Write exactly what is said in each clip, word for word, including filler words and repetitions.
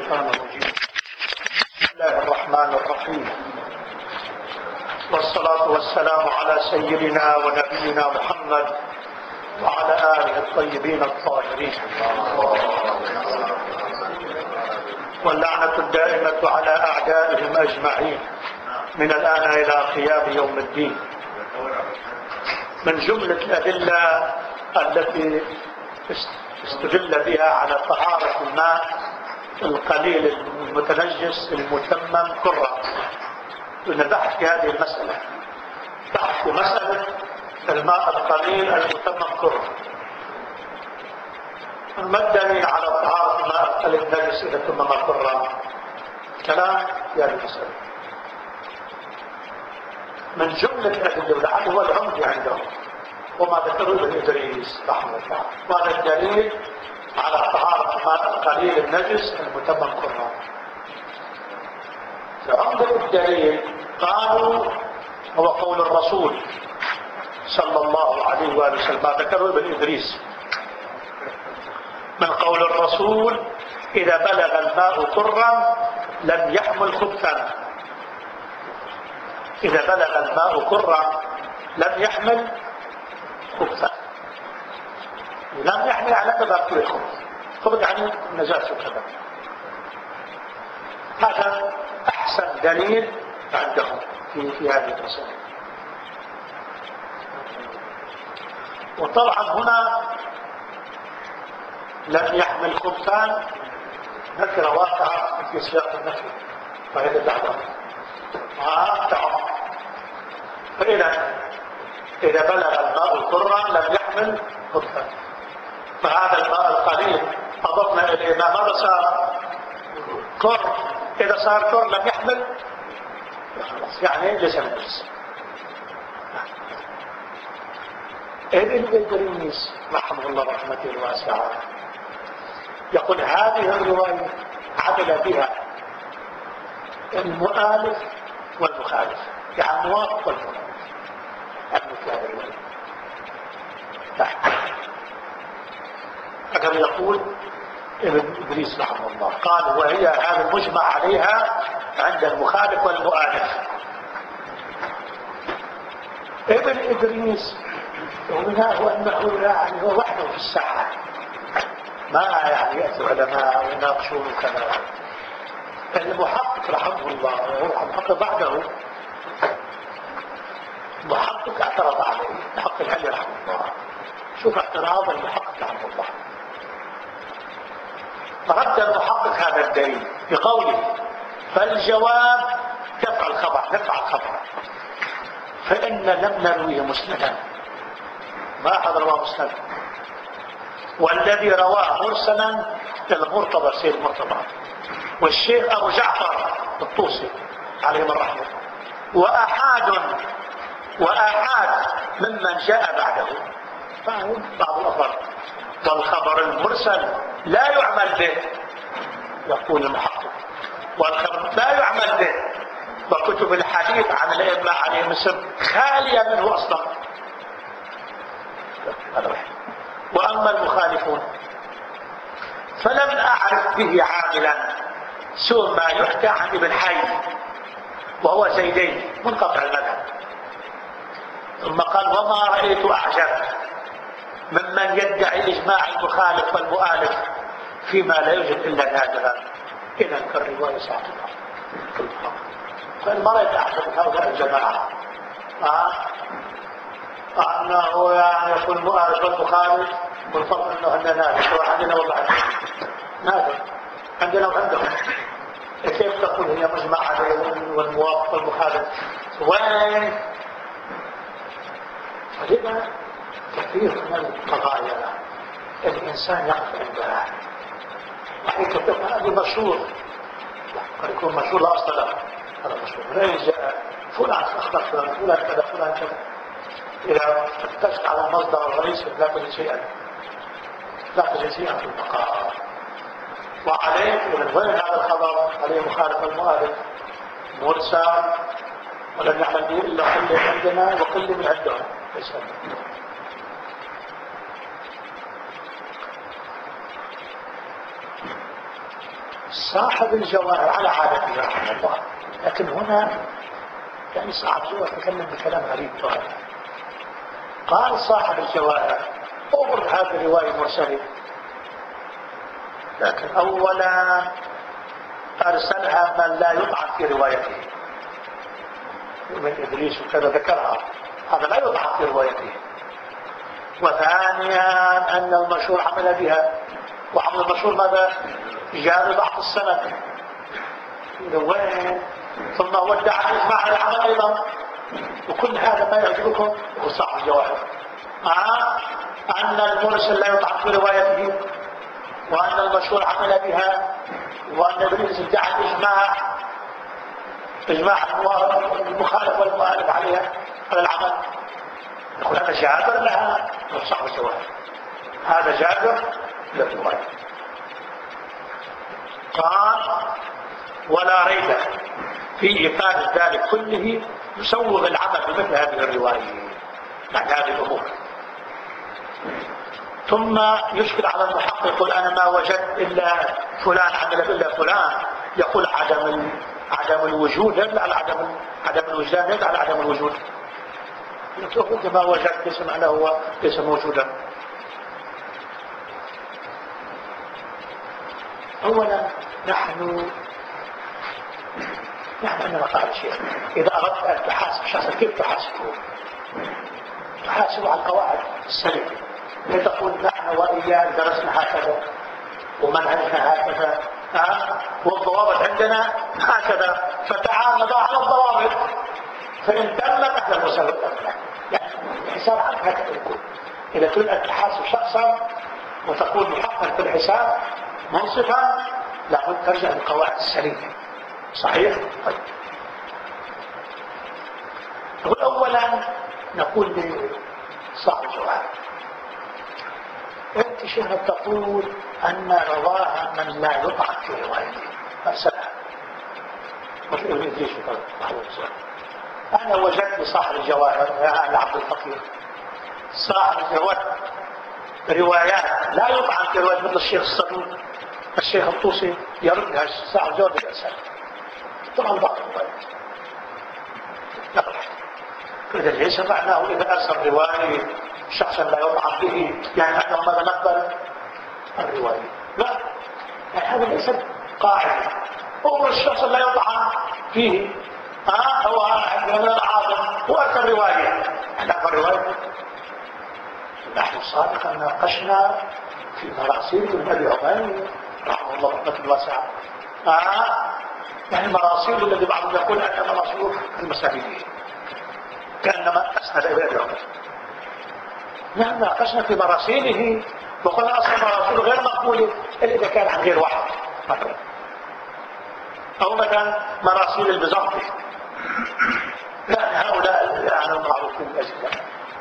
الشيطان الرجيم. بسم الله الرحمن الرحيم، والصلاة والسلام على سيدنا ونبينا محمد وعلى آله الطيبين الطاهرين، واللعنة الدائمة على أعدائهم أجمعين من الآن إلى قيام يوم الدين. من جملة الأدلة التي استدل بها على طهارة الماء القليل المتنجس المتمم كرة، نبحث في هذه المسألة، بحث في مسألة الماء القليل المتمم كرة. ما الدليل على طهارة الماء القليل النجس إذا تمم كرة؟ كلام في هذه المسألة من جملة الأدلة، ولعله هو العمدي عندهم وما ذكره ابن إدريس رحمه الله، وهذا الدليل على طهارة الماء القليل النجس المتمم كرة. فعمدة الدليل قالوا هو قول الرسول صلى الله عليه وآله وسلم، ما ذكره ابن إدريس من قول الرسول: إذا بلغ الماء كرا لم يحمل خبثا. إذا بلغ الماء كرا لم يحمل خبثا، لم يحمل على تباكل الخبث، خبث يعني نجاسة كذا. هذا أحسن دليل عندهم في, في هذه المسألة. وطبعا هنا لم يحمل خبثان نكرة واقعة في سياق النفي، فهذا بعدها آه تعم. فإذا إذا بلغ الماء كرا لم يحمل خبثا، فهذا الماء القليل أضفنا إليه ما ماذا صار؟ كر. إذا صار كر لم يحمل يعني ليس نجس. ابن إدريس رحمه الله رحمته الواسعة يقول: هذه الرواية عدل بها المؤلف والمخالف، يعني الموافق والمخالف. في هذه الرواية هكذا يقول ابن إدريس رحمه الله، قال: وهي هذا المجمع عليها عند المخالف والمؤلف. ابن إدريس ومنها أنه يعني هو وحده في الساحة، ما يعني يأتي علماء ويناقشون كذا. المحقق رحمه الله وهو المحقق بعده محقق اعترض عليه، محقق علي رحمه الله. شوف اعتراض المحقق رحمه الله، فرد المحقق هذا الدليل بقوله: فالجواب تبع الخبر، نفع الخبر، فإن لم نرويه مسندا، ما أحد رواه مسندا، والذي رواه مرسلا المرتضى سيد المرتضى والشيخ أبو جعفر الطوسي عليهم الرحمة، وآحاد وآحاد ممن جاء بعده، فهم بعض الأخبار. والخبر المرسل لا يعمل به، يقول المحقق، والخبر لا يعمل به، وكتب الحديث عن الأئمة عليهم السلام خالية منه أصلا. وأما المخالفون فلم أعرف به عاملا سوى ما يحكى عن ابن حي وهو زيدين منقطع المذهب. ثم قال: وما رأيت أعجب ممن يدعي إجماع المخالف والمؤالف فيما لا يوجد إلا نادرا. إذا كالرواية ساقطة. فما رأيت أعجب من هؤلاء الجماعة آه؟ أنه يعني يكون المؤالف والمخالف والفرق أنه عندنا نادر وعندنا والله نادر عندنا وعندهم. كيف تقول هي مجمع عليه والموافق والمخالف؟ وين؟ فلذا كثير من القضايا الإنسان يقف عندها، وحقيقة هذا مشهور، قد يكون مشهور لا أصل له. هذا مشهور من أين جاء؟ فلان أخبر فلان فلان كذا فلان كذا. إذا فتشت على المصدر الرئيسي لا تجد شيئا، لا تجد شيئا في البقاء. وعليه من وين هذا الخبر؟ عليه مخالف المؤلف مرسل ولم يعمل به إلا قل عندنا وقل من عندهم. صاحب الجواهر على عادته رحمه الله، لكن هنا يعني صاحب الجواهر تكلم بكلام غريب طبعا. قال صاحب الجواهر أورد هذه الرواية مرسلة، لكن أولا أرسلها من لا يطعن في روايته من إدريس وكذا ذكرها، هذا لا يطعن في روايته. وثانيا أن المشهور عمل بها، وعمل المشهور ماذا؟ جاء ضعف السند وين، ثم ودع الإجماع على العمل أيضا. وكل هذا ما يعجبكم هو صاحب الجواهر، آه أن المرسل لا يطعن في روايته، وأن المشهور عمل بها، وأن إبليس ادعى الإجماع، إجماع المخالف والمؤلف عليها على العمل. يقول هذا جابر لها صاحب الجواهر، هذا جابر للرواية. قال ولا ريب في إفادة ذلك كله يسوغ العمل بمثل هذه الرواية بعد هذه الأمور. ثم يشكل على المحقق يقول أنا ما وجدت إلا فلان عمل إلا فلان، يقول عدم عدم الوجود يدل على عدم عدم الوجدان يدل على عدم الوجود. يقول ما وجدت ليس معناه هو ليس موجودا. أولا نحن نحن عندنا قاعدة شيء، إذا أردت أن تحاسب شخصا كيف تحاسبه؟ تحاسبه على القواعد السليمة. لا تقول نحن وإياه درسنا هكذا ومنهجنا هكذا أه؟ والضوابط عندنا هكذا، فتعال نضع على الضوابط، فإن تمت أهل المسألة تمت. يعني الحساب عنك هكذا يكون. إذا تريد أن تحاسب شخصا وتكون محقق في الحساب منصفا لابد ترجع للقواعد السليمة. صحيح؟ طيب. نقول أولا نقول لصاحب الجواهر أنت شيخنا تقول أن رواها من لا يطعن في روايته أرسلها مثل ابن إدريس وكذا. أنا وجدت لصاحب الجواهر يا عبد الفقير صاحب الجواهر روايات لا يطعن في رواية مثل الشيخ الصدوق الشيخ الطوسي يردها صاحب الجواهر بالأرسال طبعا بعض الروايات نقل. إذا ليس معناه إذا أرسل رواية شخصا لا يطعن به يعني أنه ماذا نقبل الرواية؟ لا، يعني هذا ليس قاعدة. هو الشخص لا يطعن فيه ها هو عندنا العاطف وأرسل رواية نقبل الرواية. نحن سابقا ناقشنا في مراسيل ابن أبي عمير رحمه الله رحمة واسعة ها يعني مراسيل الذي بعضهم يقول أن مراسيل في المساجد كأنما أسند إلى أبي عمير. نحن ناقشنا في مراسيله وقلنا أصلا مراسيل غير مقبولة إلا إذا كان عن غير واحد مثلا، أو مثلا مراسيل البيزنطي لا هؤلاء يعني معروفين الأجزاء،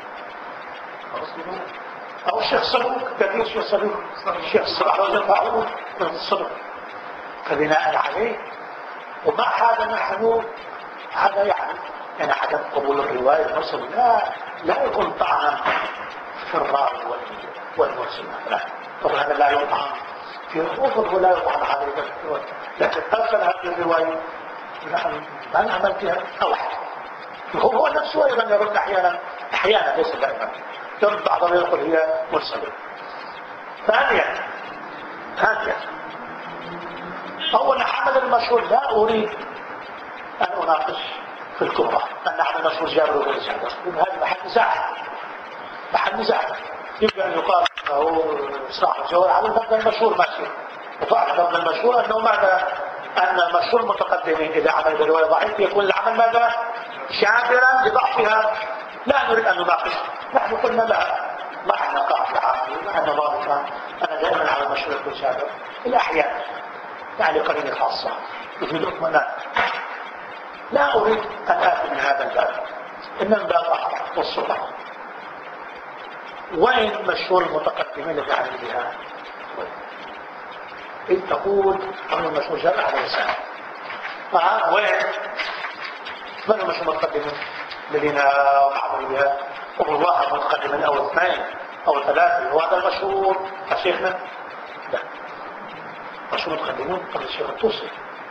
أو الشيخ صدوق كثير الشيخ صدوق الشيخ صدوق رجل من الصدوق. فبناء عليه ومع هذا نحن هذا يعني يعني عدم قبول الرواية المرسل لا لا يكون طعنا في الراوي والمرسل لا، طبعا هذا لا يطعن في الأفضل ولا يطعن عليه، لكن أرسل هذه الرواية نحن ما نعمل فيها أوحد. هو نفسه أيضا يرد أحيانا أحيانا ليس دائما يرد بعضهم يقول هي مرسلة. ثانيا ثانيا أول حمل المشهور لا أريد أن أناقش في الكبرى أن نحن المشهور جابر بن سعد هذا محل نزاع محل نزاع يمكن أن يقال أنه صاحب الجوهر على المبنى المشهور ماشي وفعل المبنى المشهور أنه ماذا أن المشهور المتقدمين إذا عمل برواية ضعيف يكون العمل ماذا شاكرا لضعفها. لا نريد أن نناقش، نحن قلنا لا ما احنا قاعدة عامة ما احنا ضابطة. أنا دائما على المشهور يكون شاكر الأحيان يعني قرينة خاصة يفيد اطمئنان. لا أريد أن آتي من هذا الباب إنما باب آخر والسلطة. وين مشهور المتقدمين الذي عمل بها؟ إذ تقول عمل المشهور جابر عليه السلام آه وين؟ من هم مشهور المتقدمين الذين عملوا بها؟ هم واحد متقدمين أو اثنين أو ثلاثة وهذا المشهور يا شيخنا؟ لا مشروع تقدمون قبل الشيخ الطوسي.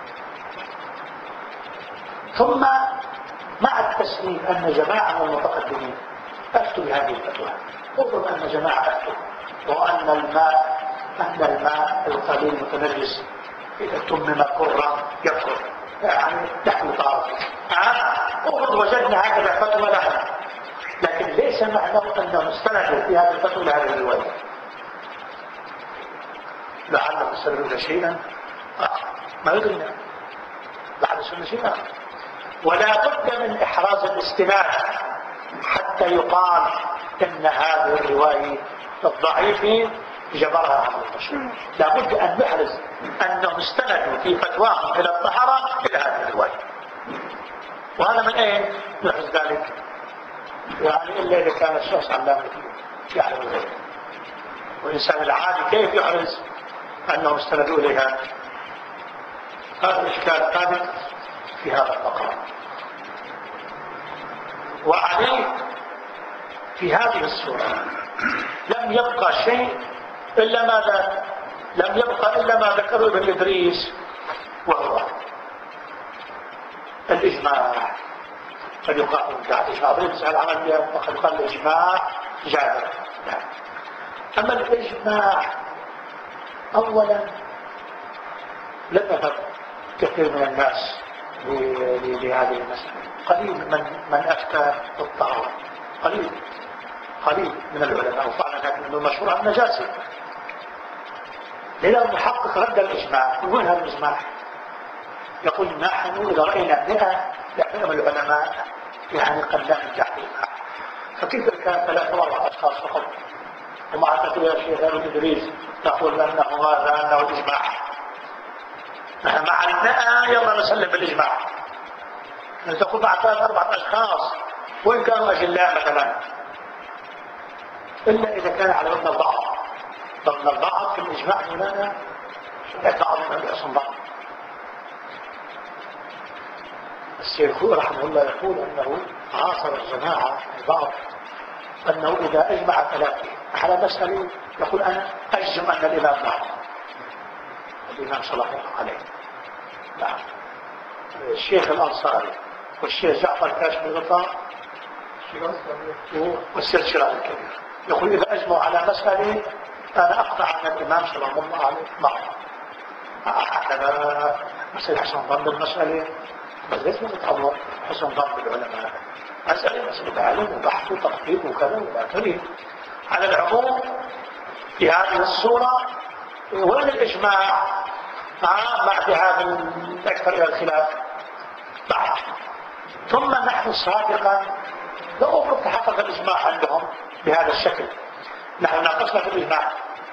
ثم مع التسليم أن جماعة من المتقدمين أفتوا بهذه الفتوى، وظن أن جماعة أفتوا وأن الماء أن الماء القليل المتنجس إذا تمم كرا يكفر، يعني يحمل طهارته. وقد وجدنا هكذا فتوى لها، لكن ليس معناه أنه استندوا في هذه الفتوى لهذه الرواية. لعله استندوا شيئا ما يدرينا، لعله استندوا شيئا، ولا بد من إحراز الاستناد حتى يقال إن هذه الرواية الضعيفة جبرها عن المشروع. لا بد أن نحرز أنهم استندوا في فتواهم إلى الطهارة إلى هذه الرواية. وهذا من أين نحرز ذلك؟ يعني إلا إذا كان الشخص علامة يعلم ذلك. والإنسان العادي كيف يحرز أنهم استندوا إليها؟ هذا الإشكال ثابت في هذا المقام. وعليه في هذه السورة لم يبقى شيء إلا ماذا؟ لم يبقى إلا ما ذكره ابن إدريس، وهو الإجماع. فيقال بعد إجماع ابن العمل وقد قال الإجماع جاهل. أما الإجماع أولا لم يذهب كثير من الناس لهذه المسألة، قليل من من أفتى بالطهارة، قليل قليل من العلماء، وفعلا هذا من المشهور عن النجاسة. لذا المحقق رد الإجماع. وين هذا الإجماع؟ يقول نحن إذا رأينا مئة يعلم العلماء يعني قد لا ننجح الإجماع، فكيف كان ثلاثة وأربعة أشخاص فقط؟ ومع تقول يا شيخ ابن إدريس تقول أنه هذا أنه الإجماع، نحن مع المئة يلا نسلم بالإجماع. تقول مع ثلاثة أربعة أشخاص وإن كانوا أجلاء مثلا، إلا إذا كان على وزن البعض. ضمن البعض في الإجماع هنا بعض من الحسن بعض. الشيخ رحمه الله يقول أنه عاصر الجماعة البعض أنه إذا أجمع ثلاثة على مسألة يقول أنا أجزم أن الإمام نعم، الإمام صلى الله عليه نعم. الشيخ الأنصاري والشيخ جعفر كاشمي غطاء والسيد شراء الكبير يقول إذا أجمعوا على مسألة أنا أقطع أن الإمام صلى الله عليه معه. هكذا مسألة حسن ظن بالمسألة، بس ليس متطور حسن ظن بالعلماء، مسألة مسألة علم وبحث وتطبيق وكذا وآخره. على العموم في هذه الصورة وين الإجماع؟ آه بعد هذا الأكثر إلى الخلاف بعد. ثم نحن سابقا لو أفرض تحقق الإجماع عندهم بهذا الشكل، نحن ناقشنا في الإجماع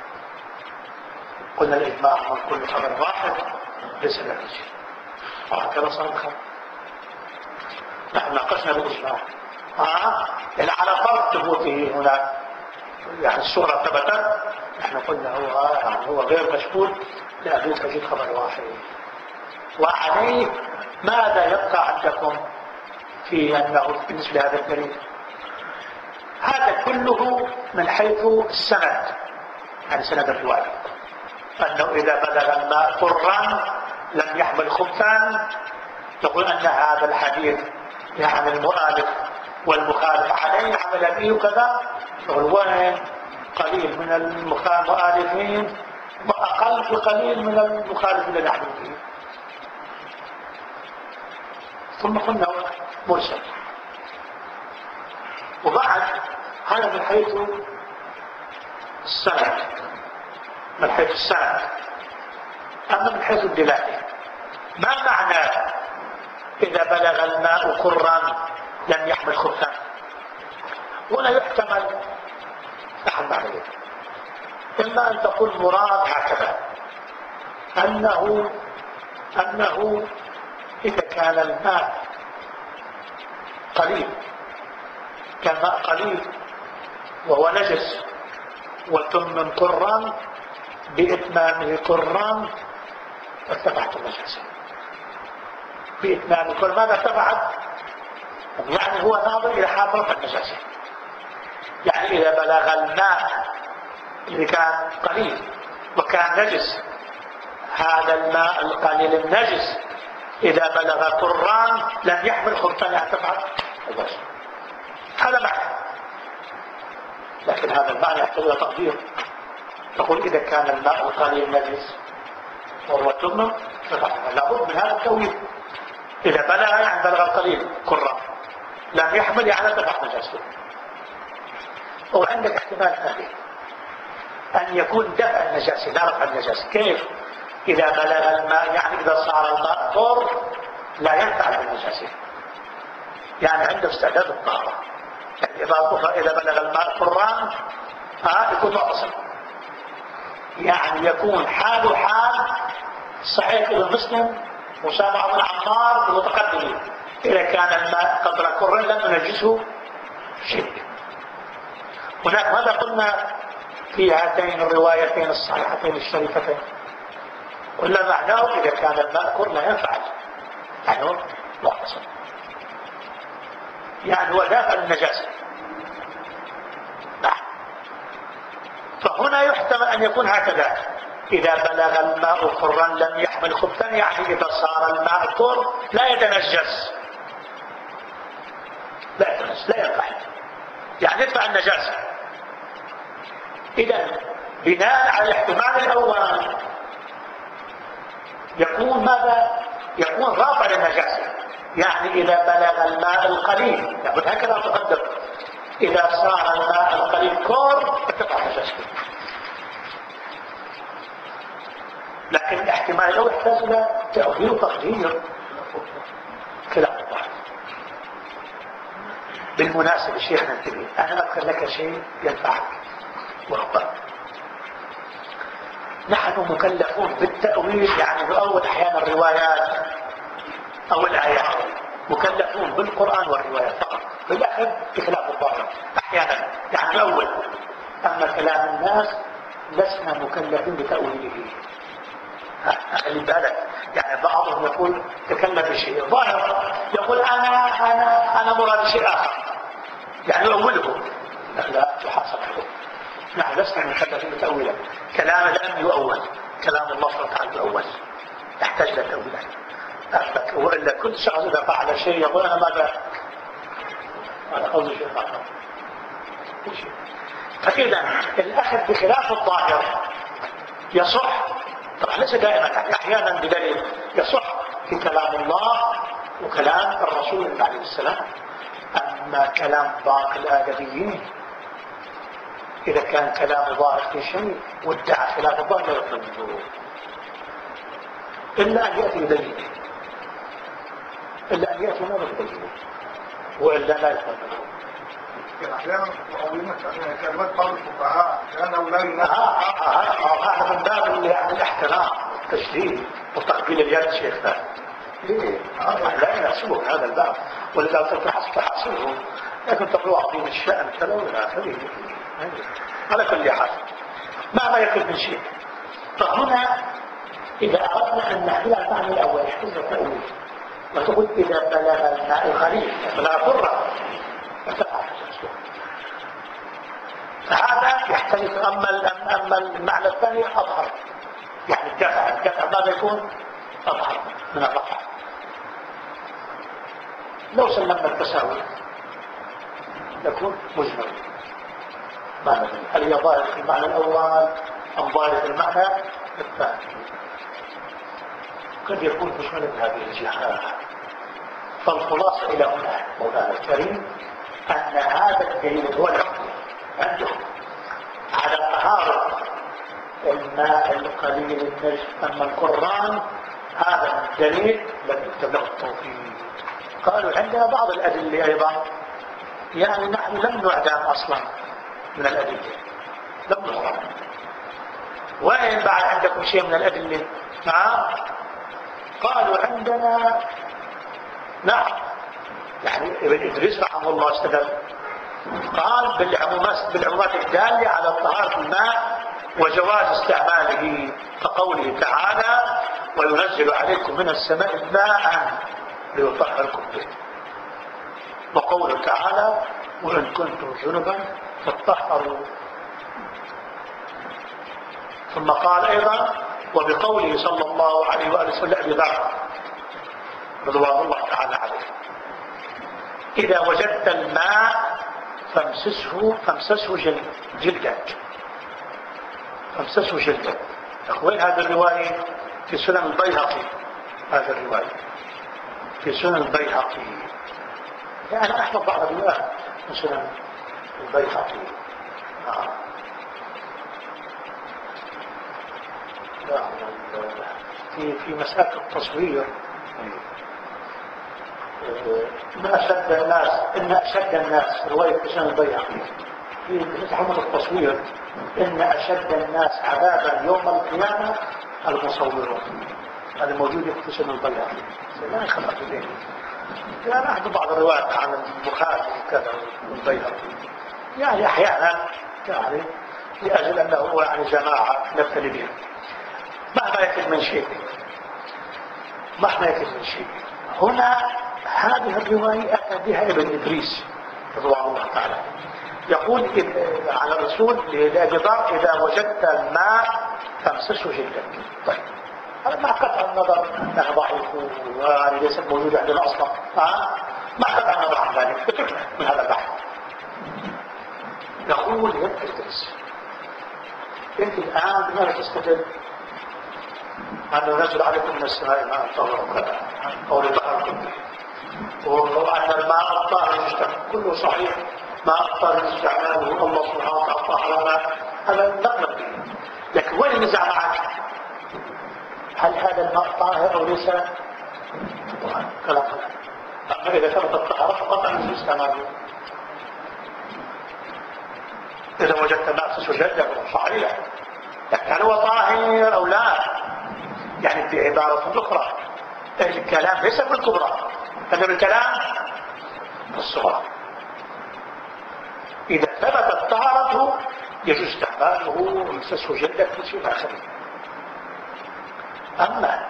قلنا الإجماع من كل خبر واحد ليس نتيجة، وهكذا صار الخبر. نحن ناقشنا بالإجماع آه يعني على فرض ثبوته هنا، يعني الصورة ثبتت، نحن قلنا هو آه هو غير مشهود لأبيك تجد خبر واحد. وعليه ماذا يبقى عندكم في أنه بالنسبة لهذا الدليل؟ هذا كله من حيث السند، يعني سند الرواية، أنه إذا بلغ الماء قرا لم يحمل خبثا، تقول أن هذا الحديث يعني المؤلف والمخالف عليه عمل به وكذا، تقول وين قليل من المؤلفين وأقل بقليل من المخالف الذي يعمل به. ثم قلنا مرسل. وبعد هذا من حيث السند، من حيث السند. أما من حيث الدلالة، ما معنى إذا بلغ الماء قرا لم يحمل خبثا؟ ولا يحتمل أحد معنى، إما أن تقول مراد هكذا أنه أنه إذا كان الماء قليل، كان ماء قليل وهو نجس وتم قرا بإتمامه قرا ارتفعت النجاسة بإتمام كل ماذا ارتفعت؟ يعني هو ناظر إلى حاضرة النجاسة. يعني إذا بلغ الماء إذا كان قليل وكان نجس هذا الماء القليل النجس إذا بلغ قران لم يحمل خبثا أن تفعل البشر. هذا معنى. لكن هذا المعنى يحتاج إلى تقدير. تقول إذا كان الماء القليل نجس وهو تمم لابد من هذا التأويل. إذا بلغ يعني بلغ القليل قران لم يحمل يعني تفعل نجاسته. وعندك احتمال ثاني أن يكون دفع النجاسة لا رفع النجاسة. كيف؟ إذا بلغ الماء يعني إذا صار الماء طهر لا ينفع بالنجاسة، يعني عنده استعداد الطهارة. يعني إذا إذا بلغ الماء قران ها يكون معتصم، يعني يكون حاله حال صحيح ابن مسلم وسامع بن عمار المتقدمين. إذا كان الماء قدر قرن لم ينجسه شيء. هناك ماذا قلنا في هاتين الروايتين الصحيحتين الشريفتين؟ قلنا معناه إذا كان الماء قرن لا ينفع يعني هو معتصم، يعني هو دافع للنجاسة. نعم. فهنا يحتمل أن يكون هكذا: إذا بلغ الماء قرا لم يحمل خبثا، يعني إذا صار الماء قر لا يتنجس لا يتنجس لا ينفع، يعني يدفع النجاسة. إذا بناء على الاحتمال الأول يكون ماذا؟ يكون رافع للنجاسة، يعني إذا بلغ الماء القليل لابد هكذا تقدر. إذا صار الماء القليل كور ارتفع نجاسته. لكن الاحتمال لو يحتاج إلى تأويل وتقدير كلام الله. بالمناسبة شيخنا انتبه، أنا أذكر لك شيء ينفعك وهو نحن مكلفون بالتأويل، يعني نؤول أحيانا الروايات أو الآيات، مكلفون بالقرآن والروايات فقط، بالأخذ بخلاف الظاهر أحيانا يعني نؤول. أما كلام الناس لسنا مكلفين بتأويله. اللي بالك يعني بعضهم يقول تكلم بشيء ظاهر، يقول أنا أنا أنا مراد شيء آخر يعني يؤوله. لا لا تحاسب عليه. نحن لسنا مكلفين بتأويله. كلام لم يؤول، كلام الله سبحانه وتعالى يؤول يحتاج إلى تأويله. وإلا كل شخص إذا فعل شيء يقول أنا ماذا؟ أنا قصدي شيء آخر. فإذا الأخذ بخلاف الظاهر يصح، طبعا ليس دائما، أحيانا بدليل يصح في كلام الله وكلام الرسول عليه السلام. أما كلام باقي الآدميين إذا كان كلام ظاهر في شيء وادعى خلاف الظاهر لا يقبله إلا أن يأتي بدليل، إلا أن يأتي ما بدليل، وإلا لا يقبله. أحيانا مؤولين كلمات بعض الفقهاء لأنه لا ينافع. هذا من باب الاحترام والتشديد وتقبيل اليد شيخنا. ليه؟ لا يناسبه هذا الباب، ولذا تحصل تحصله، لكن تقول عظيم الشأن كذا إلى آخره. على كل حال مهما يكن من شيء. فهنا إذا أردنا أن نحمل المعنى الأول يحتاج تأويل، وتقول إذا بلغ الماء القليل بلغ قرة فتفعل. فهذا يحتمل. أما أما المعنى الثاني أظهر، يعني الدفع الدفع ماذا يكون؟ أظهر من الرفع. لو سلمنا التساوي يكون مجمل. معنى هل هي ظاهر في المعنى الأول أم ظاهر في المعنى الثاني؟ قد يكون مجمل بهذه الجهة. فالخلاصة إلى هنا مولانا الكريم أن هذا الدليل هو العقل عندهم على طهارة الماء القليل النجس. أما القرآن هذا الدليل لم يكتب له التوفيق. قالوا عندنا بعض الأدلة أيضا، يعني نحن لم نعدم أصلا من الأدلة، لم نعدم. وين بعد عندكم شيء من الأدلة؟ نعم قالوا عندنا نعم. يعني ابن إدريس رحمه الله استدل، قال بالعمومات بالعمومات الدالة على طهارة الماء وجواز استعماله، كقوله تعالى وينزل عليكم من السماء ماء ليطهركم به، وقوله تعالى وإن كنتم جنبا فاطهروا. ثم قال أيضا وبقوله صلى الله عليه وآله وسلم لأبي ذر رضوان الله تعالى عليه: إذا وجدت الماء فامسسه فامسسه جلد جلدك فامسسه جلدك. وين هذه الرواية؟ في سنن البيهقي. هذه الرواية في سنن البيهقي. يعني أنا أحفظ بعض الروايات من سنن البيهقي. آه. في في مسألة التصوير، ما أشد الناس إن أشد الناس رواية سنن البيهقي في تحمل التصوير: إن أشد الناس عذابا يوم القيامة المصورون. هذا موجود في سنن البيهقي. لا خلق به. يعني أحد بعض الروايات عن البخاري وكذا والبيهقي، يعني أحيانا يعني لأجل أنه هو يعني جماعة نبتلي بهم. مهما يكن من شيء مهما يكن من شيء هنا هذه الرواية أتى بها ابن إدريس رضوان الله تعالى، يقول على الرسول لأبي ذر: إذا وجدت الماء فامسسه جلدك. طيب هذا مع قطع النظر أنها ضعيف ويعني ليست موجودة عندنا أصلا، ها؟ مع قطع النظر عن ذلك اتركنا من هذا البحث. يقول ابن إدريس: أنت الآن بماذا تستدل؟ أنه نزل عليكم من السماء ماء طهورا قول طهركم به، وأن الماء الطاهر يستعمل كله صحيح، ماء الطاهر استعماله الله سبحانه وتعالى طهرنا، هذا نقبل به. لكن وين النزاع معك؟ هل هذا الماء طاهر أو ليس؟ كلام. أما إذا ثبت الطهارة فقط أن استعماله. إذا وجدت ماء فسجد صحيح، لكن هل هو طاهر أو لا؟ يعني بعبارة أخرى الكلام ليس بالكبرى، إنما الكلام بالصغرى. إذا ثبتت طهارته يجوز استعماله ومسسه جلدك في شيء آخر. أما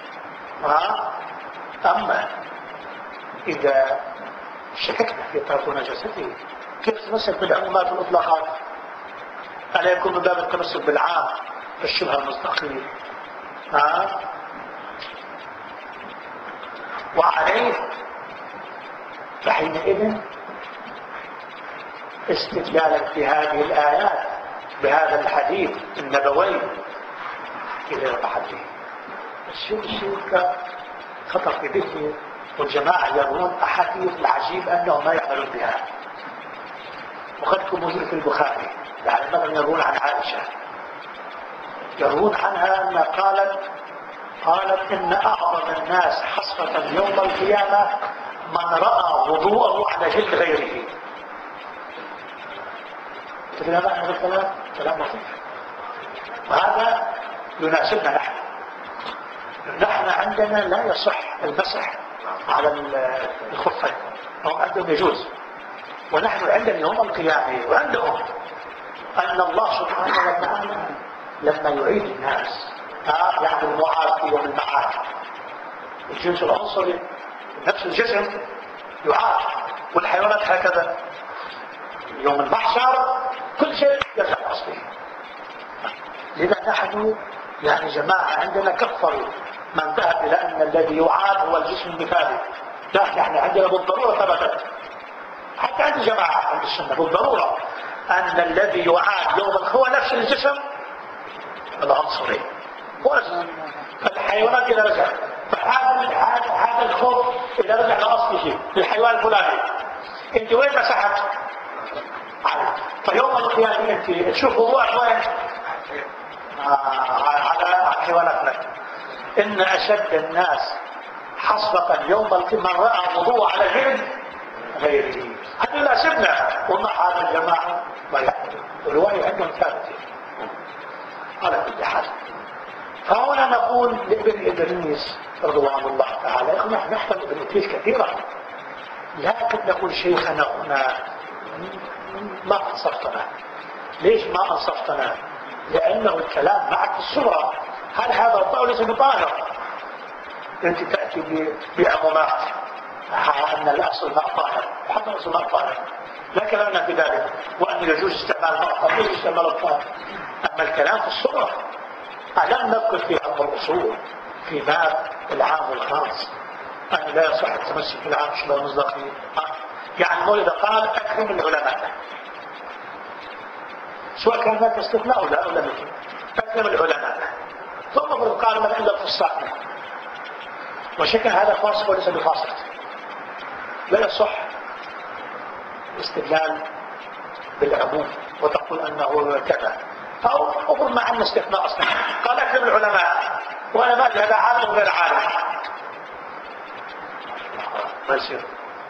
أما إذا شككنا في طهارة نجاسته كيف تتمسك بالعمومات والإطلاقات؟ ألا يكون من باب التمسك بالعام بالشبهة المصداقية؟ ها؟ وعليه فحينئذ استدلالك بهذه الآيات بهذا الحديث النبوي إلى الحديث الشيء الشيء خطر في ذهني، والجماعة يرون أحاديث العجيب أنهم ما يعملون بها، وقد تكون موجودة في البخاري. يعني مثلا يرون عن عائشة، يرون عنها أن قالت قالت إن أعظم الناس حسرة يوم القيامة من رأى وضوءه على جلد غيره. تدري ما هذا الكلام؟ كلام لطيف، وهذا يناسبنا نحن. نحن عندنا لا يصح المسح على الخفين، هم عندهم يجوز، ونحن عندنا يوم القيامة وعندهم أن الله سبحانه وتعالى لما يعيد الناس يعني المعاد في يوم المعاد الجنس العنصري نفس الجسم يعاد، والحيوانات هكذا يوم المحشر كل شيء يرجع لأصله. لذا نحن يعني جماعة عندنا كفروا من ذهب إلى أن الذي يعاد هو الجسم المثالي. لا، نحن عندنا بالضرورة ثبتت حتى عند الجماعة عند السنة بالضرورة أن الذي يعاد يوم هو نفس الجسم العنصري. الحيوانات إذا رجع فهذا هذا الخوف إذا رجع لأصله للحيوان الفلاني، أنت وين مسحت؟ فيوم القيامة أنت تشوف وضوءك وين؟ آه على حيواناتنا. إن أشد الناس حسرة يوم القيامة من رأى وضوء على جلد غيره. هذا يناسبنا، ومع هذا الجماعة ما يحملون الرواية عندهم ثابتة على كل حال. فهنا نقول لابن إدريس رضوان الله تعالى، نحن نحترم ابن إدريس كثيرا، لكن نقول شيخنا هنا ما أنصفتنا. ليش ما أنصفتنا؟ لأنه الكلام معك في الصورة. هل هذا الطاهر ليس بطاهر؟ أنت تأتي بعمومات أن الأصل ماء طاهر، حتى الأصل ماء طاهر لا كلامنا في ذلك، وأن يجوز استعمال ماء طاهر يجوز استعمال الطاهر. أما الكلام في الصورة ألم نذكر في علم الأصول في باب العام والخاص أن لا يصح التمسك بالعام شبه المصداقية؟ يعني المولد قال أكرم العلماء، سواء كان هناك استثناء أو لا أو لم يكن، أكرم العلماء، ثم قال من عند الفصاح، وشكل هذا فاصل وليس بفاصل. لا يصح الاستدلال بالعموم وتقول أنه كذا، أو أقول مع أن استثناء أصلا قال أكرم العلماء وأنا ما أدري هذا عالم وغير عالم، ما يصير.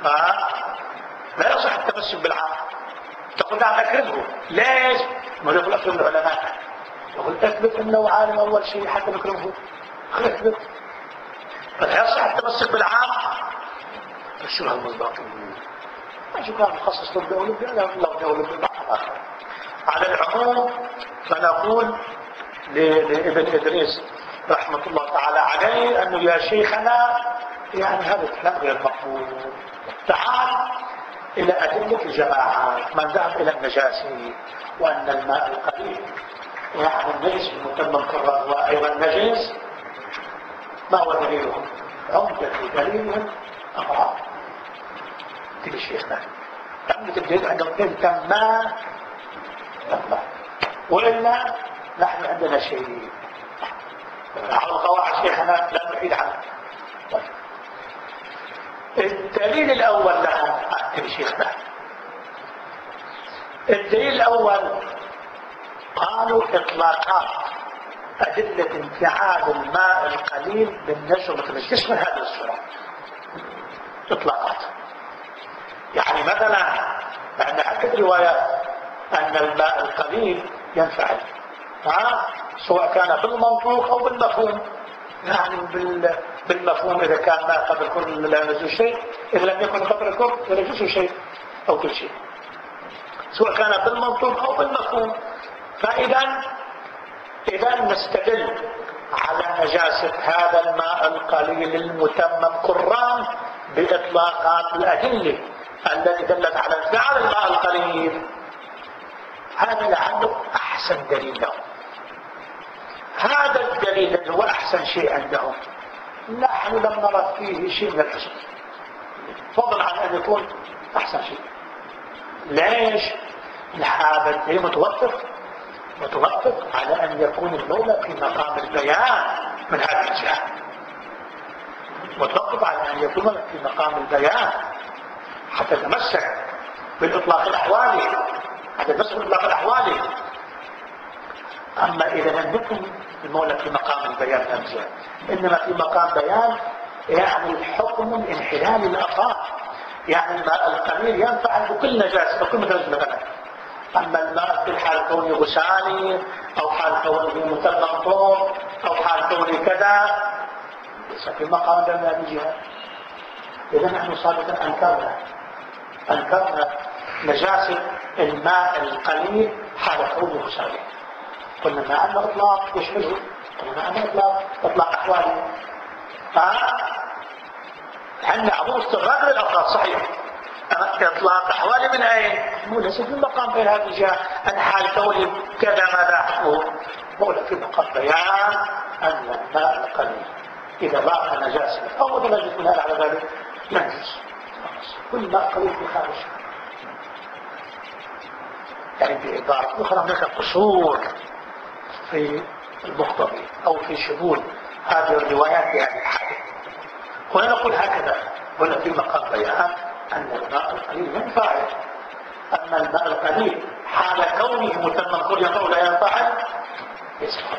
لا يصح التمسك بالعام. تقول نعم أكرمه، ليش؟ ما يقول أكرم العلماء، يقول أثبت أنه عالم أول شيء حتى نكرمه، أثبت. فلا يصح التمسك بالعام الشبه المصداقية. شو كان مخصص للدولة لا للدولة بالبحر. على العموم فنقول لابن إدريس رحمة الله تعالى عليه أنه يا شيخنا يعني هذا الكلام غير مقبول. تعال إلى أدلة الجماعات. من ذهب إلى النجاسة وأن الماء القليل يعني النجس المتمم كرا هو أيضا نجس، ما هو دليلهم؟ عمدة دليلهم أمران. تبي شيخنا عمدة الدليل عندهم تلك ما تطلع، وإلا نحن عندنا شيء على القواعد شيخنا لا نحيد عنه. الدليل الأول لهم تبي شيخنا، الدليل الأول قالوا إطلاقات أدلة انفعال الماء القليل بالنجس والمتميز تشمل هذه الصورة. إطلاقات يعني مثلا عندنا عدة روايات أن الماء القليل ينفعل، ها؟ سواء كان بالمنطوق أو بالمفهوم. يعني بالمفهوم إذا كان ماء قبل الكل لا يجوز شيء، إذا لم يكن قبل الكل لا يجوز شيء أو كل شيء، سواء كان بالمنطوق أو بالمفهوم. فإذا إذا نستدل على نجاسة هذا الماء القليل المتمم كران بإطلاقات الأدلة التي دلت على انفعال الماء القليل. هذا لعله أحسن دليل لهم. هذا الدليل اللي هو أحسن شيء عندهم نحن لم نرى فيه شيء من الحسن، فضلا عن أن يكون أحسن شيء. ليش؟ هذا الدليل متوقف متوقف على أن يكون المولى في مقام البيان من هذه الجهة، متوقف على أن يكون في مقام البيان حتى تمسك بالإطلاق الأحوالي، حتى تمسك بالإطلاق الأحوالي. أما إذا لم يكن المولى في مقام البيان من هذه الجهة، إنما في مقام بيان يعني الحكم الانحلال الأفاق، يعني الماء القليل ينفع بكل نجاسة بكل نجاسة مثلا. أما الماء في حال كونه غساني أو حال كونه متمم طور أو حال كونه كذا ليس في مقام من هذه الجهة. إذا نحن صادقا أنكرنا أنكرنا نجاسة الماء القليل حال كونه غساني. قلنا ما أن إطلاق يشمله، قلنا ما أن إطلاق إطلاق أحوالي. عندنا عموم استغراق للأفراد صحيح، إطلاق أحوالي من أين؟ مو ليس في مقام بين هذه الجهة أن حال كوني كذا ماذا حكمه، مو في مقام بيان أن الماء القليل إذا لاقى نجاسة أو متنجس بناء على ذلك ينجس. كل ماء قليل في خارج. يعني بعبارة أخرى هناك قصور في المقتضي أو في شمول هذه الروايات بهذه الحالة. هنا نقول هكذا، هنا في مقام بيان أن الماء القليل ينفعل. أما الماء القليل حال كونه متمم كل يوم لا ينفعل يسمع.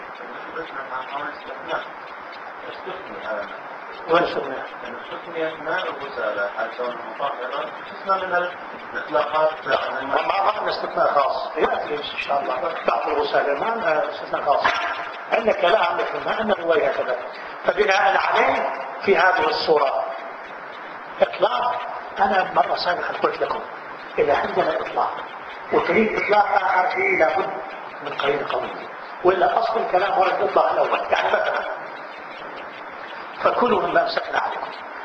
وين استثنى؟ استثنى ماء الغسالة حال كونه مطهرا، استثنى من الإطلاقات. ما ما استثناء خاص يأتي إن شاء الله بعض الغسالة ما استثناء خاص. عندنا كلام مثل ما أن الرواية هكذا. فبناء عليه في هذه الصورة إطلاق. أنا مرة سابقا قلت لكم إذا عندنا إطلاق وتريد إطلاق آخر فيه لابد من قيد قوي، وإلا أصل الكلام هو الإطلاق الأول. يعني مثلا فكلوا مما أمسكنا عليكم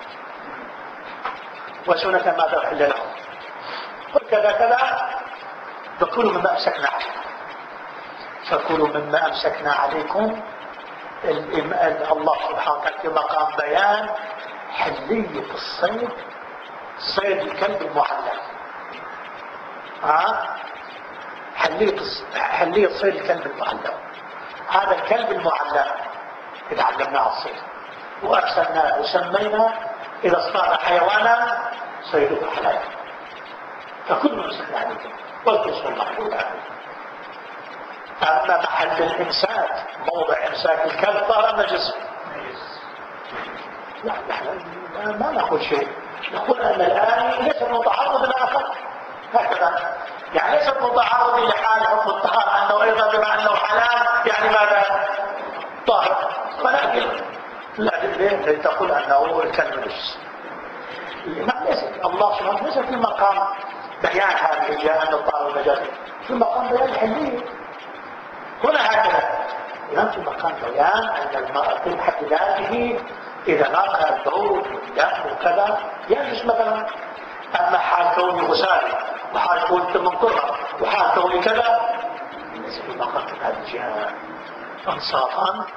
وسنة ماذا أحل لهم وكذا كذا، فكلوا مما أمسكنا عليكم. فكلوا مما أمسكنا عليكم. الله سبحانه وتعالى في مقام بيان حلية الصيد، صيد الكلب المعلم. ها حلية حلية صيد الكلب المعلم. هذا الكلب المعلم إذا علمناه الصيد وأرسلناه وسمينا إذا اصطاد حيوانا صيده حلال، فكل مسلم عليكم والقصر المحمود عليكم. أما محل الإمساك موضع إمساك الكلب طالما نجس، لا نحن ما نقول شيء، نقول أن الآن ليس متعرض لآخر هكذا، يعني ليس متعرض لحال حكم الطهارة أنه أيضا بما أنه حلال يعني ماذا؟ طاهر. ولكن لا ليه تقول أنه الكلب نجس. الإمام ليس الله سبحانه ليس في مقام بيان هذه جاء أن الطهارة والنجاسة، في مقام بيان الحلية. هنا هكذا الإمام في مقام بيان أن الماء في حد ذاته إذا لاقى البول والدم وكذا ينجس مثلا. أما حال كوني غسالي وحال كوني تمنطرة وحال كوني كذا ليس في مقام في هذه الجهة انصافا.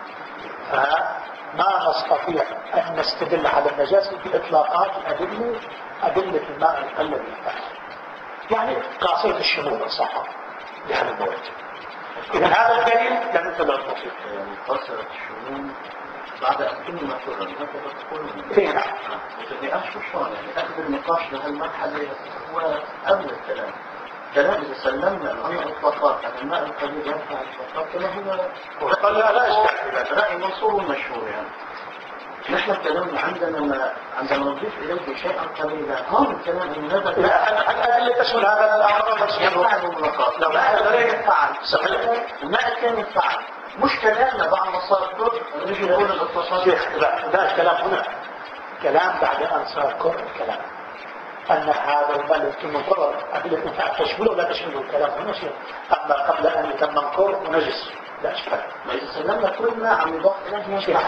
فما نستطيع أن نستدل على النجاسة بإطلاقات الأدلة أدلة الماء القلبي يعني قاصرة الشمول انصافا لهذا المواد. إذا هذا الدليل لم يتبع التصريح يعني قاصرة الشمول بعد أن تكون محفوظة هكذا تقول فين؟ وتبني أشهر شلون يعني أخذ النقاش لهالمرحلة هو قبل الكلام. كلام إذا سلمنا أن الإطلاقات أن الماء القليل ينفع الإطلاقات كما هو وقال لا لا إشكال رأي منصور ومشهور. يعني نحن كلامنا عندنا ما عندما نضيف إليه شيئا قليلا هذا الكلام أن هذا الأدلة تشمل هذا الأمر يفعل المطلقات. لو ما أقدر يفعل صحيح الماء كان يفعل مش كلامنا بعد ما صار كر نجي نقول الإطلاقات. لا ده كلام هنا كلام بعد أن صار كر الكلام أن هذا الماء يتم كر أدلة ينفع تشمله ولا تشمله الكلام هنا شيء. أما قبل أن يتم كر ونجس لا إشكال. ما إذا سلمنا كل ما عم يضاف إليه ينفع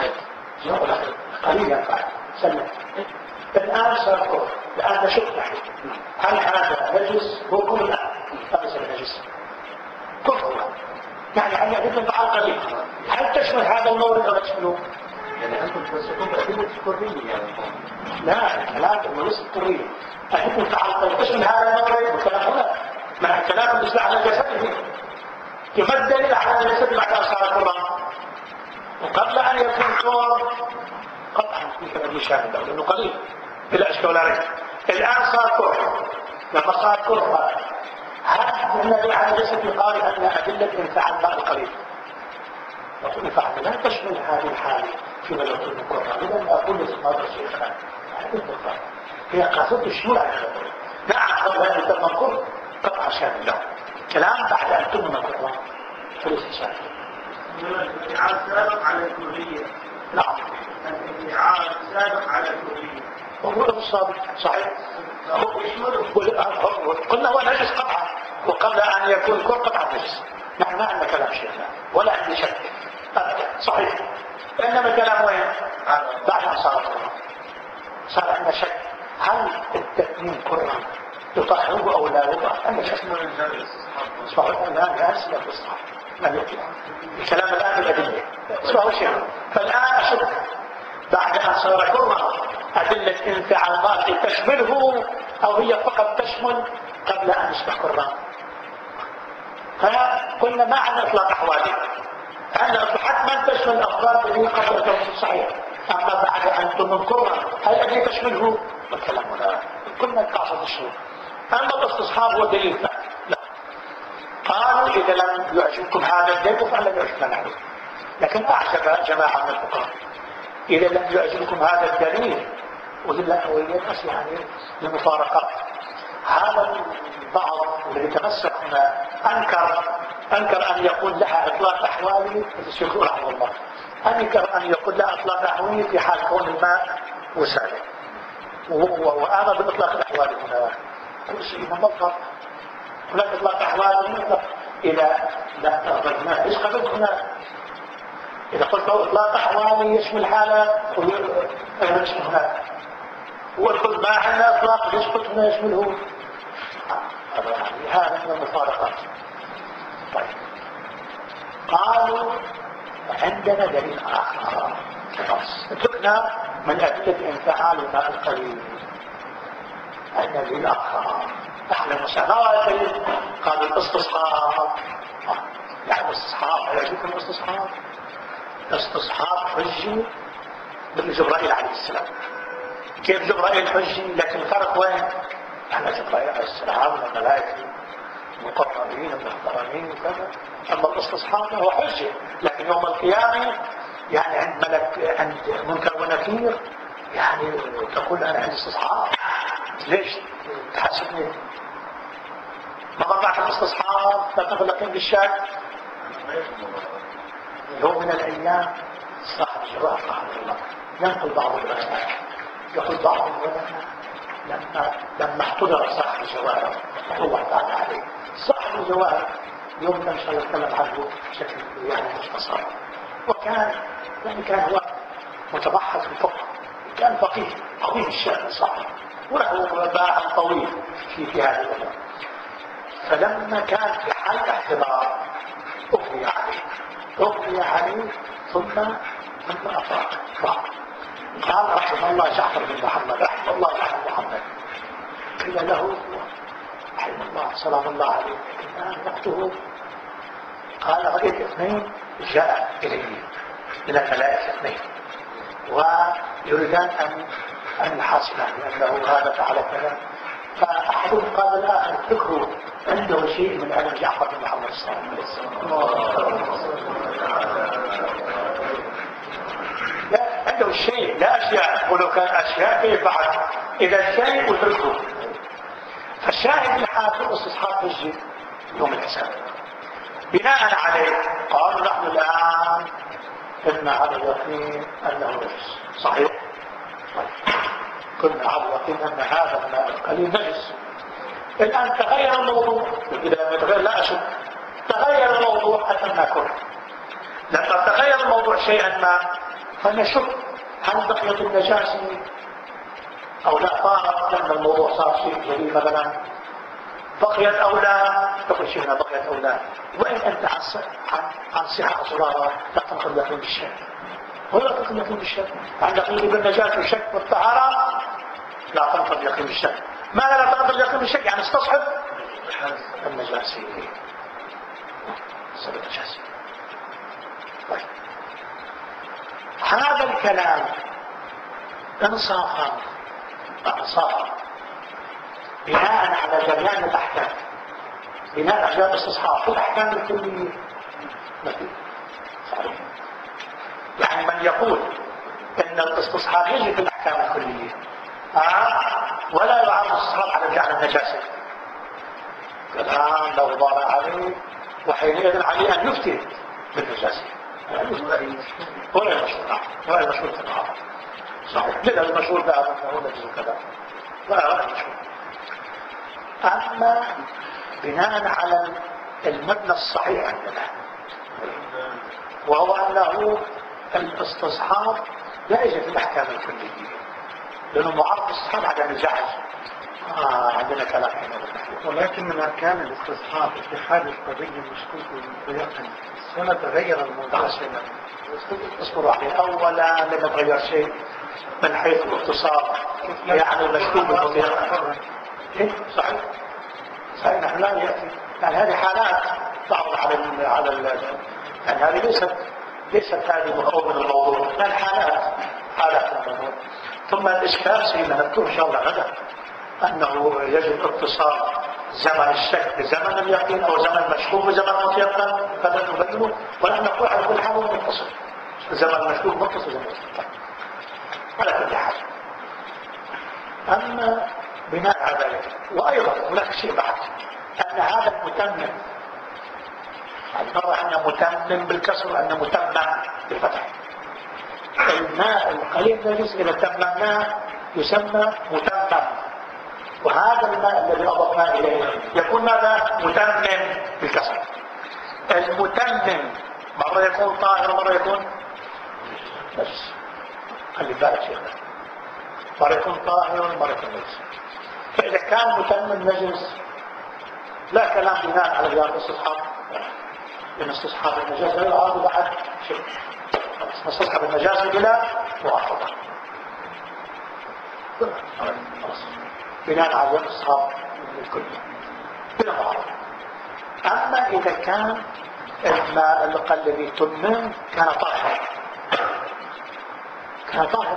قليل ينفع سلم. الآن صار كر الآن نشوف نحن هل هذا نجس هو كر الآن ليس نجس كفر يعني هي أدلة متعلقة به. هل تشمل هذا المورد أو تشمله؟ يعني أنتم تمسكون بأدلة الكرية يعني لا الكلام انه ليس الكرية أدلة متعلقة تشمل هذا المورد والكلام هنا مع الكلام بالنسبة على جسده. كما الدليل على جسده بعد أن صار كرا وقبل أن يكون كر قطعا في كلام مشاهد لأنه قليل بلا أشكال ولا ريب. الآن صار كر لما صار كر هل النبي على جسده قال أن أدلة انفع الماء القليل يقول انفع لا تشمل هذه الحالة في ملوك المكرر. إذا أقول لكم هذا الشيخان هذه النقطة هي قاصدة الشمول على هذا. نعم قبل أن يتم الكر قطع شامل له كلام بعد أن تم الكرة فليس شامل. الابتعاد سابق على الكلية. نعم الابتعاد سابق على الكلية وهو الصادق صحيح. قلنا هو نجس قطعا وقبل أن يكون كل قطعا نجس. نحن ما عندنا كلام شيخنا ولا عندي شك أبدا صحيح. إنما كلام وين؟ بعد أن صار كرة صار عندنا شك هل التكميم كرة يطهره أو لا يطهر؟ عندنا شك صحيح الآن ناس لا تصحح لم يطلع الكلام الآن بالأدلة اسمعوا شيء. فالآن أشك بعد أن صار كرة أدلة انفعالات تشمله أو هي فقط تشمل قبل أن يصبح كرة. فقلنا ما عن إطلاق أحواله أن حتما تشمل الأفراد اللي قبل التوصيل صحيح. أما بعد أن تمن كرة هل الذي تشمله والكلام هنا كنا قاصد الشيء. أما الاستصحاب هو دليل ثاني لا قالوا إذا لم يعجبكم هذا الدليل فلن يعجبنا نحن. لكن أعجب جماعة من الفقهاء إذا لم يعجبكم هذا الدليل وإلا ويلبس يعني لمفارقات. هذا البعض الذي تمسك هنا أنكر أنكر أن يكون لها إطلاق أحوالي الشيخ رحمه الله أنكر أن يكون لها إطلاق أحوالي في حال كون الماء وسائل وأنا بإطلاق الأحوال هنا كل شيء ما الفرق هناك إطلاق أحوال مطلق إذا لا تقبل هنا إيش قبل هنا إذا قلت إطلاق أحوالي يشمل حالة ويشمل هناك والكل ما عندنا إطلاق يسقط هنا يشمله هذا من المفارقات. طيب قالوا عندنا دليل آخر اتركنا من أدلة انفعال الماء القليل. عندنا دليل آخر نحن مسامات. قالوا الاستصحاب. يعني الاستصحاب لا يجب الاستصحاب. استصحاب حجي مثل جبرائيل عليه السلام. كيف جبرائيل حجي؟ لكن الفرق وين؟ أن جبرائيل عليه السلام والملائكة مقربين محترمين وكذا، أما الاستصحاب هو حجة، لكن يوم القيامة يعني عند ملك عند منكر ونكير يعني تقول أنا عندي استصحاب. ليش؟ تحسبني ما ضربت الاستصحاب فتغلقين بالشك. يوم من الأيام صاحب جواب رحمه الله ينقل بعض العلماء يقول بعض العلماء لما لما احتضر صاحب الجواب الله تعالى عليه صاحب الجواب يوم ده ان شاء الله نتكلم عنه بشكل يعني مختصر. وكان يعني كان هو متبحث في الفقه، كان فقيه عظيم الشأن صاحب وله باع طويل في في هذا الامر. فلما كان في حال احتضار اغمي عليه اغمي عليه ثم ثم افاق قال رحمه الله جعفر بن محمد رحمه الله جعفر بن محمد. قيل له رحمه الله سلام الله عليه الآن وقته. قال رأيت اثنين جاء إليه من الملائكة اثنين ويريدان أن أن يحاسبه لأنه هذا فعل كذا. فأحدهم قال الآخر اتركه عنده شيء من علم جعفر بن محمد صلى الله عليه وسلم. عنده الشيء لا أشياء، ولو كان أشياء كيف بعد إذا الشيء اتركه. فالشاهد الحاكم استصحاب حجي يوم الحساب. بناء عليه قالوا نحن الآن إن على اليقين أنه نجس. صحيح؟ كنا على اليقين أن هذا الماء القليل نجس. الآن تغير الموضوع. إذا يتغير لا أشك تغير الموضوع حتى ناكل. لما تغير الموضوع شيئا ما فنشك هل بقيت النجاسة أو لا طارت لأن الموضوع صار شيء جديد مثلا بقيت أو لا تقول شيئا بقيت أو لا. وإن أنت عن عن صحة صرارة لا تنقل يقين بالشك ولا تنقل يقين بالشك. عن يقين بالنجاسة والشك والطهارة لا تنقل يقين بالشك. ماذا لا تنقل يقين بالشك؟ يعني استصحب النجاسة سبب النجاسة. طيب هذا الكلام انصافا انصافا بناء على جريان الاحكام بناء على الاستصحاب في الاحكام الكليه مثل صحيح. يعني من يقول ان الاستصحاب يجي في الاحكام الكليه آه ولا يعرض الاستصحاب على جعل النجاسه كلام لو ضار عليه وحينئذ عليه ان يفتي بالنجاسه ولا المشهور ولا المشهور في النهار صحيح. لذا المشهور بها أنه نجز كذا ولا المشهور. أما بناء على المبنى الصحيح عندنا وهو أنه الاستصحاب لا يجب في الأحكام الكلية لأنه معرض الاستصحاب عدم الجعل. آه عندنا كلام هنا. ولكن من أركان الاستصحاب اتحاد القضية المشكوك واليقين هنا تغير الموضوع شيئا. اصبروا عليه. أولا لم يتغير شيء من حيث الاختصار يعني المشكوك بالمتيقن. إيه صحيح صحيح. نحن لا يأتي يعني هذه حالات تعرض على ال على ال يعني هذه ليست ليست هذه مكون من الموضوع بل حالات حالات الموضوع. ثم الإشكال سيدنا نذكر إن شاء الله غدا أنه يجب اختصار زمن الشك بزمن اليقين أو زمن مشكوك بزمن متيقن هذا نبينه ونحن نقول على كل حال هو متصل زمن مشكوك متصل زمن متيقن على كل حال. أما بناء على ذلك وأيضا هناك شيء بعد أن هذا المتمم نرى أنه متمم بالكسر وأنه متمم بالفتح. الماء القليل نجس إذا تممناه يسمى متمم وهذا الماء الذي أضفناه إليه يكون ماذا؟ متمم بالكسر. المتمم مرة يكون طاهر ومرة يكون نجس. خلي بالك شيء مرة يكون طاهر ومرة يكون نجس. فإذا كان متمم نجس لا كلام بناء على رياض الاستصحاب لأن استصحاب النجاسة لا يعارض أحد شيء. استصحاب النجاسة بلا معارضة خلاص بناء على استصحاب الكل بلا معارضة. أما إذا كان الماء الذي تمم كان طاهر كان طاهر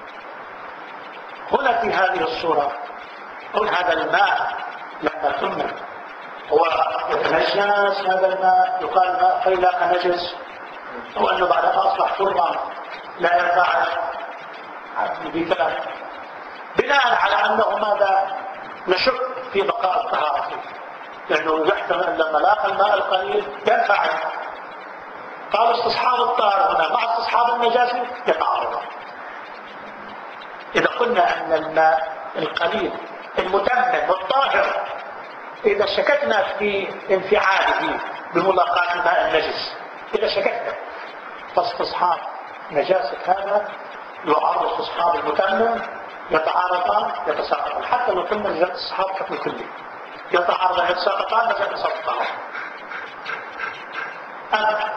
هنا في هذه الصورة قل هذا الماء لما تمم هو يتنجس هذا الماء يقال ماء قيلق نجس أو أنه بعدما أصبح شربا لا ينفع بكلام بناء على أنه ماذا نشك في بقاء الطهارة لأنه يحتمل أن لما لاقى الماء القليل ينفع. قال استصحاب الطهارة هنا مع استصحاب النجاسة يتعارض. إذا قلنا أن الماء القليل المتمم والطاهر إذا شككنا في انفعاله بملاقاة الماء النجس إذا شككنا فاستصحاب نجاسة هذا يعارض استصحاب المتمم يتعارضان يتساقطان حتى لو كنا نجاسة استصحاب حكم كلي يتعارضان يتساقطان نجاسة استصحاب. أما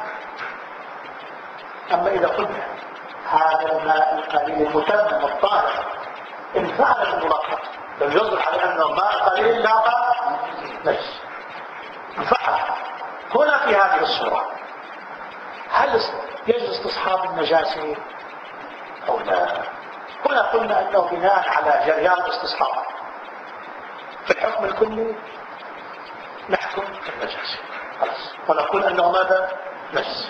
أما إذا قلنا هذا الماء القليل المتمم والطاهر انفعل بالملاقاة لم يصدر على أنه ماء قليل لاقى نجس انفعل. هنا في هذه الصورة هل يجوز استصحاب النجاسة أو لا؟ هنا قلنا أنه بناء على جريان الاستصحاب في الحكم الكلي نحكم النجاسة خلاص ونقول أنه ماذا؟ نجس.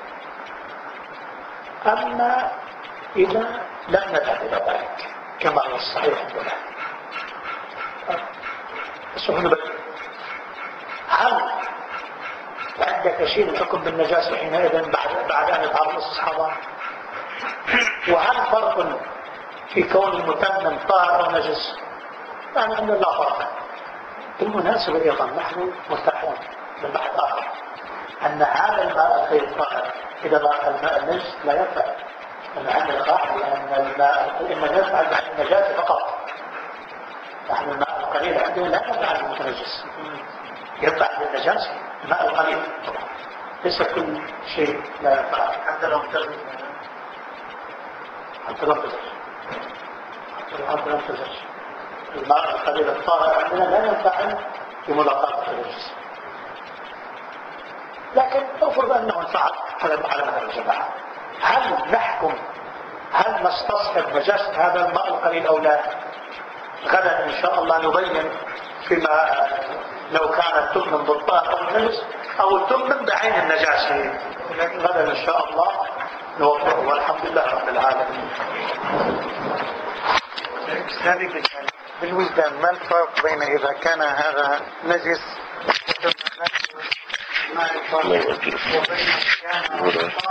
أما إذا لم نذهب إلى ذلك كما هو الصحيح عندنا السؤال هل عندك شيء الحكم بالنجاسة حينئذ بعد بعد أن يتعرض الاستصحابان؟ وهل فرق في كون المتمم طاهر أو نجس؟ يعني أنه لا فرق. بالمناسبة أيضا نحن مرتاحون من بحث آخر أن هذا الماء غير الطاهر إذا لاقى الماء النجس لا ينفع. أن عندنا قاعدة أن الماء إنما ينفع بعد النجاسة فقط. نحن الماء القليل عندنا لا ينفع المتنجس ينفع بالنجاسة الماء القليل طبعا ليس كل شيء لا ينفع حتى لو امتزج حتى لو امتزج حتى لو امتزج الماء القليل الطاهر عندنا لا ينفع بملاقاة النجس. لكن افرض انه انفعل على مثل الجماعه هل نحكم هل نستصحب نجاسة هذا الماء القليل او لا؟ غدا ان شاء الله نبين فيما لو كانت تمن بالطاهر او النجس او تمن بعين النجاسه غدا ان شاء الله نوضح والحمد لله رب العالمين. بالوجدان ما الفرق بين إذا كان هذا نجس ما الفرق وبين كان